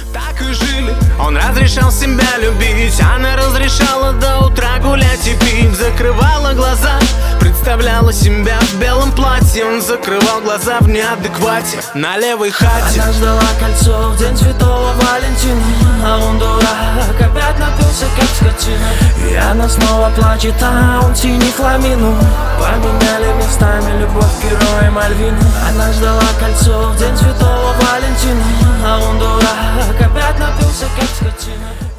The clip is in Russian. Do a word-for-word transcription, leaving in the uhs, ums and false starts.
Так и жили. Он разрешал себя любить, она разрешала до утра гулять и пить. Закрывала глаза, представляла себя в белом платье. Он закрывал глаза в неадеквате на левой хате. Она ждала кольцо в день Святого Валентина, а он дурак, опять напился как скотина. И она снова плачет, а он синий фламину. Поменяли местами любовь героя Мальвины. Она ждала кольцо в день Святого Валентина, а он дурак, опять напился как скотина.